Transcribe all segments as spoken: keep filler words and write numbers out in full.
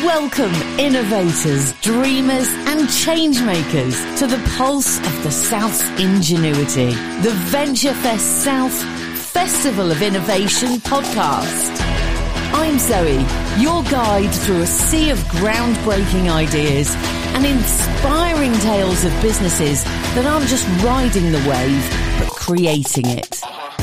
Welcome, innovators, dreamers and change makers to the pulse of the South's ingenuity, the VentureFest South Festival of Innovation podcast. I'm Zoe, your guide through a sea of groundbreaking ideas and inspiring tales of businesses that aren't just riding the wave, but creating it.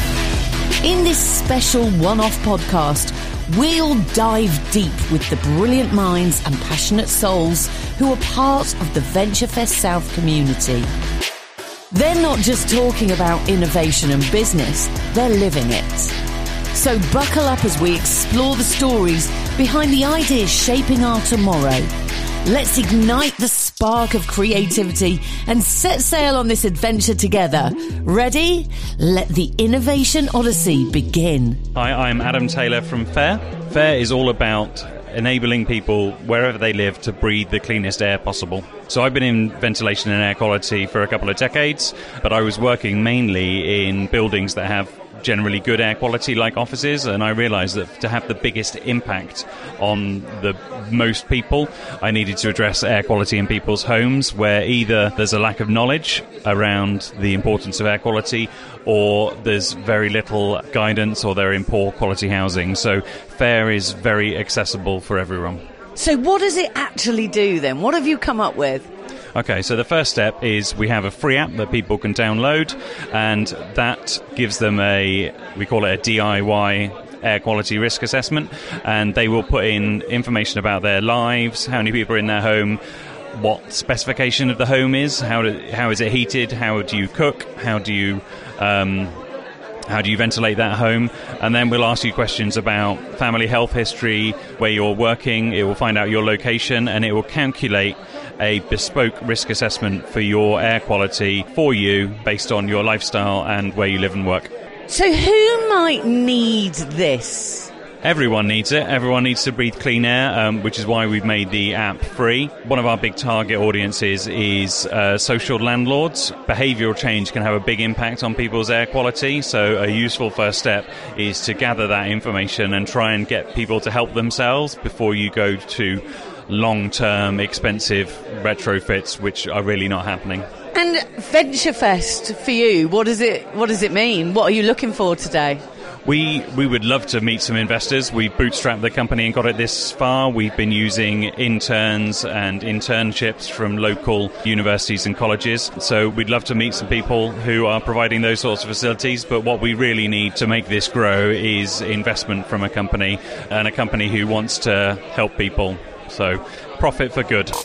In this special one-off podcast, we'll dive deep with the brilliant minds and passionate souls who are part of the VentureFest South community. They're not just talking about innovation and business, they're living it. So buckle up as we explore the stories behind the ideas shaping our tomorrow. Let's ignite the spark of creativity and set sail on this adventure together. Ready? Let the Innovation Odyssey begin. Hi, I'm Adam Taylor from FAIR. FAIR is all about enabling people wherever they live to breathe the cleanest air possible. So I've been in ventilation and air quality for a couple of decades, but I was working mainly in buildings that have generally good air quality like offices, and I realised that to have the biggest impact on the most people, I needed to address air quality in people's homes where either there's a lack of knowledge around the importance of air quality or there's very little guidance or they're in poor quality housing. So FAIR is very accessible for everyone. So what does it actually do then? What have you come up with? Okay, so the first step is we have a free app that people can download, and that gives them a, we call it a D I Y air quality risk assessment, and they will put in information about their lives, how many people are in their home, what specification of the home is, how do, how is it heated, how do you cook, how do you um, how do you ventilate that home, and then we'll ask you questions about family health history, where you're working. It will find out your location, and it will calculate a bespoke risk assessment for your air quality for you based on your lifestyle and where you live and work. So who might need this? Everyone needs it. Everyone needs to breathe clean air, um, which is why we've made the app free. One of our big target audiences is uh, social landlords. Behavioural change can have a big impact on people's air quality, so a useful first step is to gather that information and try and get people to help themselves before you go to long-term, expensive retrofits, which are really not happening. And VentureFest, for you, what does it what does it mean? What are you looking for today? We we would love to meet some investors. We bootstrapped the company and got it this far. We've been using interns and internships from local universities and colleges. So we'd love to meet some people who are providing those sorts of facilities. But what we really need to make this grow is investment from a company, and a company who wants to help people. So profit for good.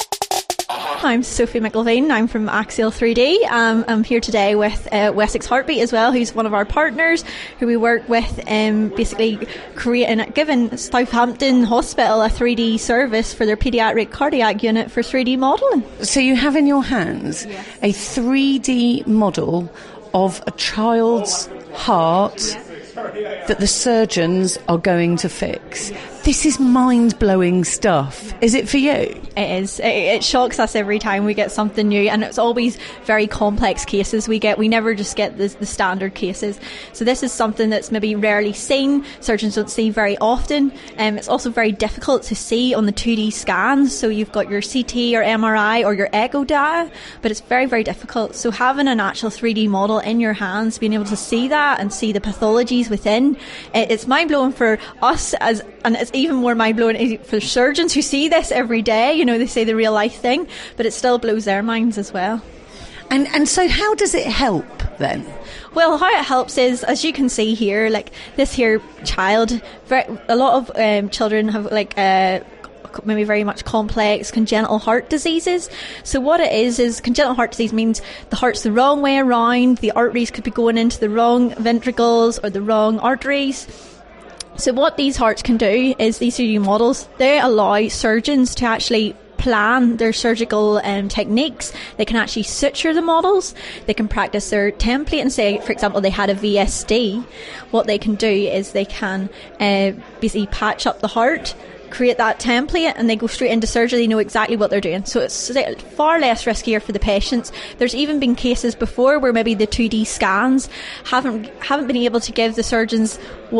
I'm Sophie McIlvaine. I'm from Axial three D. Um, I'm here today with uh, Wessex Heartbeat as well, who's one of our partners, who we work with, um, basically creating, giving Southampton Hospital a three D service for their paediatric cardiac unit for three D modelling. So you have in your hands yes. a three D model of a child's heart that the surgeons are going to fix. This is mind-blowing stuff. Is it for you? It is. It, it shocks us every time we get something new, and it's always very complex cases we get. We never just get the, the standard cases. So this is something that's maybe rarely seen. Surgeons don't see very often. Um, it's also very difficult to see on the two D scans. So you've got your C T or M R I or your echo data, but it's very, very difficult. So having an actual three D model in your hands, being able to see that and see the pathologies within, it, it's mind-blowing for us, as and it's even more mind-blowing for surgeons who see this every day. You know, they say the real life thing, but it still blows their minds as well. And and so how does it help then? Well, how it helps is, as you can see here, like this here child, very, a lot of um, children have like uh, maybe very much complex congenital heart diseases. So what it is, is congenital heart disease means the heart's the wrong way around, the arteries could be going into the wrong ventricles or the wrong arteries. So what these hearts can do is, these three D models, they allow surgeons to actually plan their surgical um, techniques. They can actually suture the models. They can practice their template and say, for example, they had a V S D. What they can do is they can uh, basically patch up the heart, create that template, and they go straight into surgery. They know exactly what they're doing. So it's far less riskier for the patients. There's even been cases before where maybe the two D scans haven't haven't been able to give the surgeons what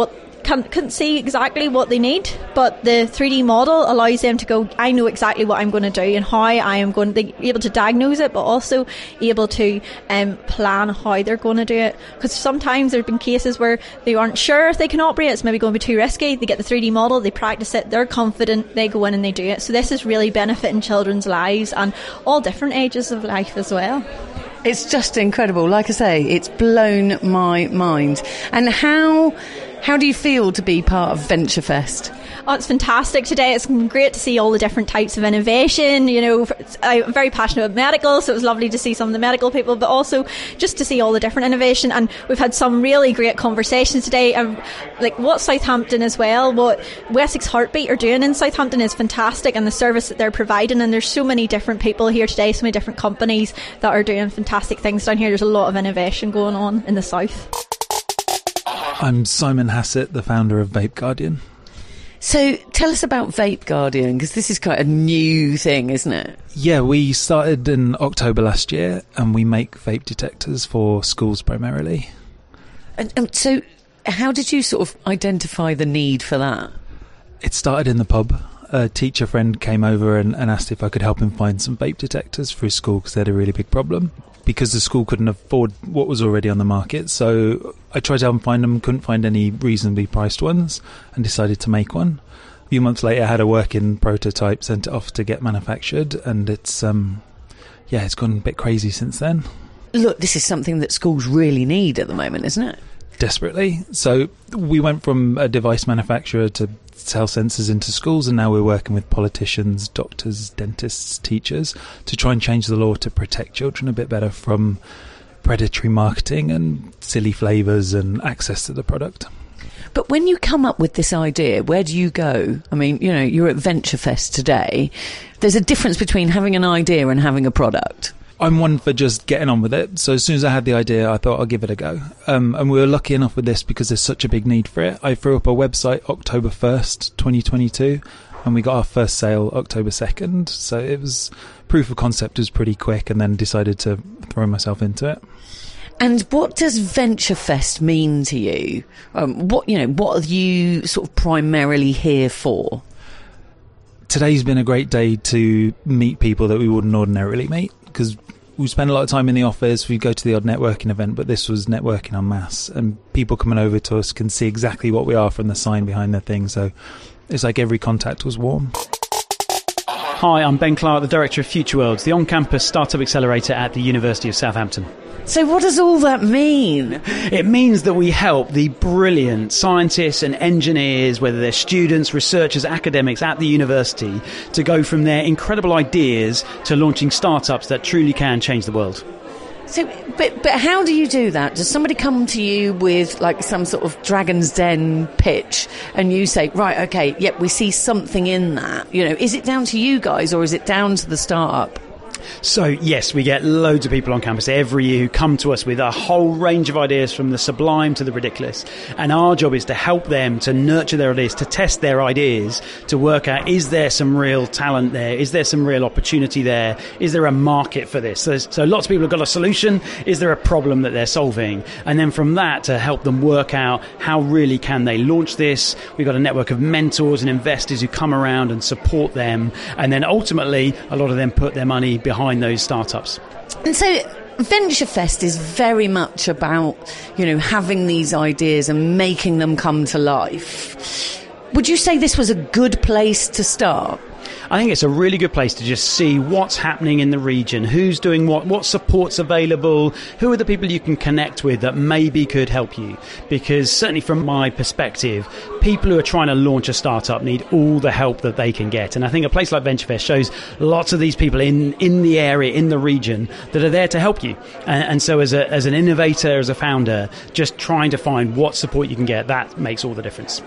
can't, couldn't see exactly what they need, but the three D model allows them to go, I know exactly what I'm going to do and how I am going to be able to diagnose it, but also able to um, plan how they're going to do it. Because sometimes there have been cases where they aren't sure if they can operate, it's maybe going to be too risky. They get the three D model, they practice it, they're confident, they go in and they do it. So this is really benefiting children's lives and all different ages of life as well. It's just incredible. Like I say, it's blown my mind. And how how do you feel to be part of VentureFest? Oh, it's fantastic today. It's great to see all the different types of innovation. You know, I'm very passionate about medical, so it was lovely to see some of the medical people, but also just to see all the different innovation. And we've had some really great conversations today. Um, like what Southampton as well, what Wessex Heartbeat are doing in Southampton is fantastic, and the service that they're providing. And there's so many different people here today, so many different companies that are doing fantastic things down here. There's a lot of innovation going on in the south. I'm Simon Hassett, the founder of Vape Guardian. So tell us about Vape Guardian, because this is quite a new thing, isn't it? Yeah, we started in October last year, and we make vape detectors for schools primarily. And, and so how did you sort of identify the need for that? It started in the pub. A teacher friend came over and, and asked if I could help him find some vape detectors for his school because they had a really big problem. Because the school couldn't afford what was already on the market, so I tried to help him find them, couldn't find any reasonably priced ones, and decided to make one. A few months later, I had a working prototype, sent it off to get manufactured, and it's um, yeah, it's gone a bit crazy since then. Look, this is something that schools really need at the moment, isn't it? Desperately. So we went from a device manufacturer to sell sensors into schools, and now we're working with politicians, doctors, dentists, teachers to try and change the law to protect children a bit better from predatory marketing and silly flavours and access to the product. But when you come up with this idea, where do you go? I mean, you know, you're at VentureFest today. There's a difference between having an idea and having a product. I'm one for just getting on with it. So as soon as I had the idea, I thought I'll give it a go. Um, and we were lucky enough with this because there's such a big need for it. I threw up a website October first, twenty twenty-two, and we got our first sale October second. So it was, proof of concept was pretty quick, and then decided to throw myself into it. And what does VentureFest mean to you? Um, what, you know, what are you sort of primarily here for? Today's been a great day to meet people that we wouldn't ordinarily meet, because we spend a lot of time in the office, we go to the odd networking event, but this was networking en masse, and people coming over to us can see exactly what we are from the sign behind the thing, so it's like every contact was warm. Hi, I'm Ben Clark, the Director of Future Worlds, the on-campus startup accelerator at the University of Southampton. So what does all that mean? It means that we help the brilliant scientists and engineers, whether they're students, researchers, academics at the university, to go from their incredible ideas to launching startups that truly can change the world. So, but but how do you do that? Does somebody come to you with like some sort of Dragon's Den pitch, and you say, right, okay, yep, we see something in that? You know, is it down to you guys, or is it down to the startup? So, yes, we get loads of people on campus every year who come to us with a whole range of ideas, from the sublime to the ridiculous. And our job is to help them to nurture their ideas, to test their ideas, to work out, is there some real talent there? Is there some real opportunity there? Is there a market for this? So, so lots of people have got a solution. Is there a problem that they're solving? And then from that, to help them work out how really can they launch this. We've got a network of mentors and investors who come around and support them. And then ultimately, a lot of them put their money behind those startups. And so VentureFest is very much about, you know, having these ideas and making them come to life. Would you say this was a good place to start? I think it's a really good place to just see what's happening in the region, who's doing what, what support's available, who are the people you can connect with that maybe could help you. Because certainly from my perspective, people who are trying to launch a startup need all the help that they can get. And I think a place like VentureFest shows lots of these people in, in the area, in the region, that are there to help you. And, and so as a, as an innovator, as a founder, just trying to find what support you can get, that makes all the difference.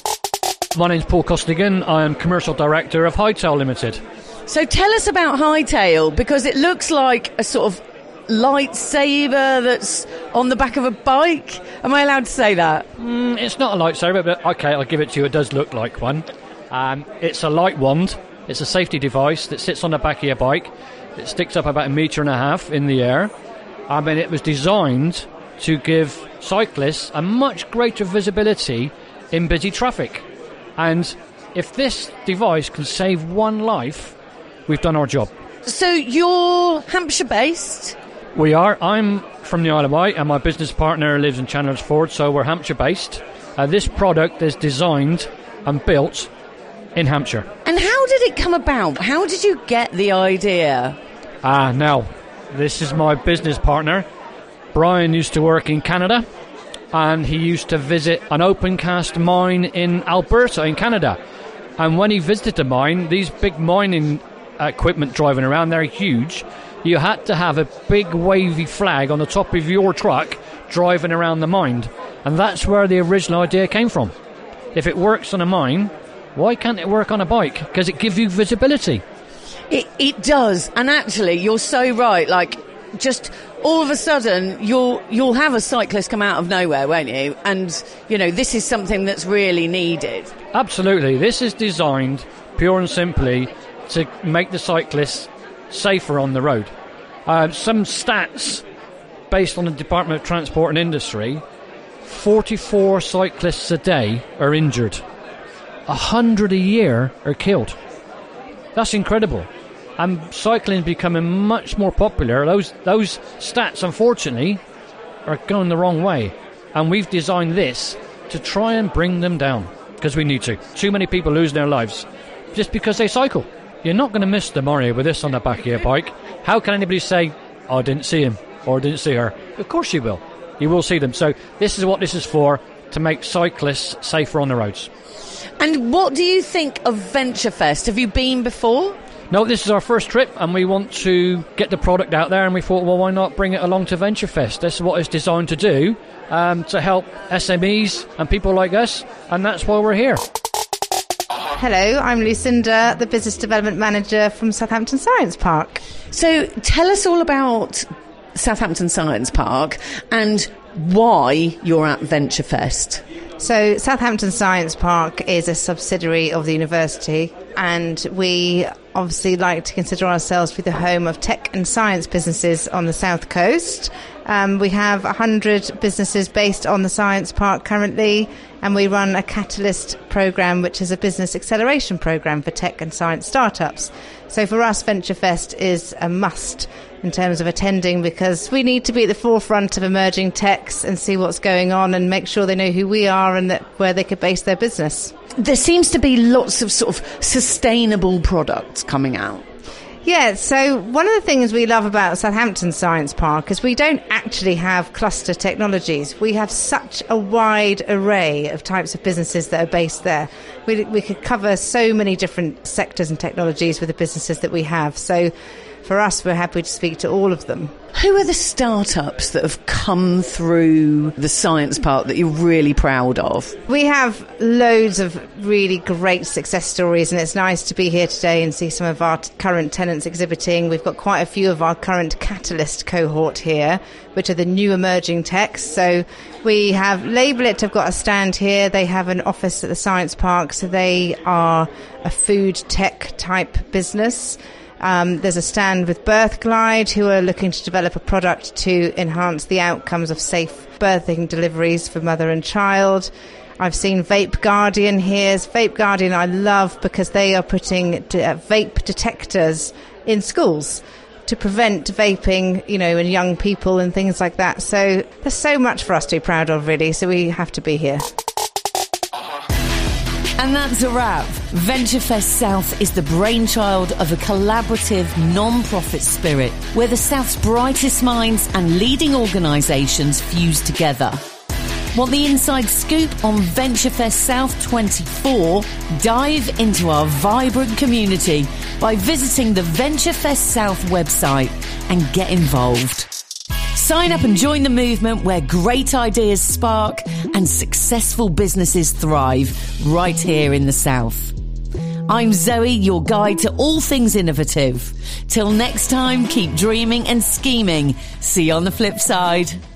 My name's Paul Costigan. I am Commercial Director of Hightail Limited. So tell us about Hightail, because it looks like a sort of lightsaber that's on the back of a bike. Am I allowed to say that? Mm, it's not a lightsaber, but okay, I'll give it to you. It does look like one. Um, it's a light wand. It's a safety device that sits on the back of your bike. It sticks up about a metre and a half in the air. I mean, it was designed to give cyclists a much greater visibility in busy traffic. And if this device can save one life, we've done our job. So you're Hampshire-based? We are. I'm from the Isle of Wight, and my business partner lives in Chandler's-Ford, so we're Hampshire-based. Uh, this product is designed and built in Hampshire. And how did it come about? How did you get the idea? Ah, now, this is my business partner. Brian used to work in Canada, and he used to visit an open cast mine in Alberta in Canada. And when he visited the mine, these big mining equipment driving around, they're huge. You had to have a big wavy flag on the top of your truck driving around the mine. And that's where the original idea came from. If it works on a mine, why can't it work on a bike? Because it gives you visibility. It, it does. And actually, you're so right. Like, just all of a sudden, you'll you'll have a cyclist come out of nowhere, won't you? And, you know, this is something that's really needed. Absolutely. This is designed pure and simply to make the cyclists safer on the road. Uh, some stats based on the Department of Transport and Industry, forty-four cyclists a day are injured. one hundred a year are killed. That's incredible. And cycling is becoming much more popular. Those those stats, unfortunately, are going the wrong way. And we've designed this to try and bring them down, because we need to. Too many people lose their lives just because they cycle. You're not going to miss them, are you, with this on the back of your bike? How can anybody say, oh, I didn't see him, or I didn't see her? Of course you will. You will see them. So this is what this is for, to make cyclists safer on the roads. And what do you think of VentureFest? Have you been before? No, this is our first trip, and we want to get the product out there, and we thought, well, why not bring it along to VentureFest? This is what it's designed to do, um, to help S M Es and people like us, and that's why we're here. Hello, I'm Lucinda, the Business Development Manager from Southampton Science Park. So tell us all about Southampton Science Park and why you're at VentureFest. So Southampton Science Park is a subsidiary of the university, and we obviously like to consider ourselves to be the home of tech and science businesses on the south coast. Um, we have one hundred businesses based on the Science Park currently, and we run a Catalyst program, which is a business acceleration program for tech and science startups. So for us, VentureFest is a must in terms of attending, because we need to be at the forefront of emerging techs and see what's going on and make sure they know who we are and that where they could base their business. There seems to be lots of sort of sustainable products coming out. Yeah, so one of the things we love about Southampton Science Park is we don't actually have cluster technologies. We have such a wide array of types of businesses that are based there. We, we could cover so many different sectors and technologies with the businesses that we have. So for us, we're happy to speak to all of them. Who are the startups that have come through the Science Park that you're really proud of? We have loads of really great success stories, and it's nice to be here today and see some of our t- current tenants exhibiting. We've got quite a few of our current Catalyst cohort here, which are the new emerging techs. So we have Label It have got a stand here. They have an office at the Science Park, so they are a food tech type business. Um, there's a stand with Birthglide, who are looking to develop a product to enhance the outcomes of safe birthing deliveries for mother and child. I've seen Vape Guardian here. Vape Guardian I love because they are putting de- uh, vape detectors in schools to prevent vaping, you know, in young people and things like that. So there's so much for us to be proud of, really, so we have to be here. And that's a wrap. VentureFest South is the brainchild of a collaborative, non-profit spirit where the South's brightest minds and leading organisations fuse together. Want the inside scoop on VentureFest South twenty-four? Dive into our vibrant community by visiting the VentureFest South website and get involved. Sign up and join the movement where great ideas spark and successful businesses thrive right here in the South. I'm Zoe, your guide to all things innovative. Till next time, keep dreaming and scheming. See you on the flip side.